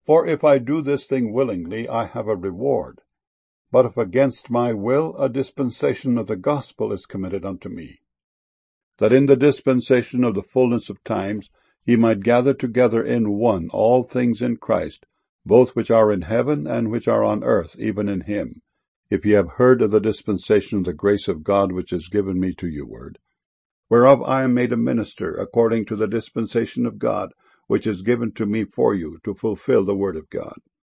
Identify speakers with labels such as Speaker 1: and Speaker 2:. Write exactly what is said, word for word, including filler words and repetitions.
Speaker 1: For if I do this thing willingly, I have a reward. But if against my will, a dispensation of the gospel is committed unto me, that in the dispensation of the fullness of times he might gather together in one all things in Christ, both which are in heaven and which are on earth, even in him. If ye have heard of the dispensation of the grace of God which is given me to you ward, whereof I am made a minister, according to the dispensation of God, which is given to me for you, to fulfill the word of God.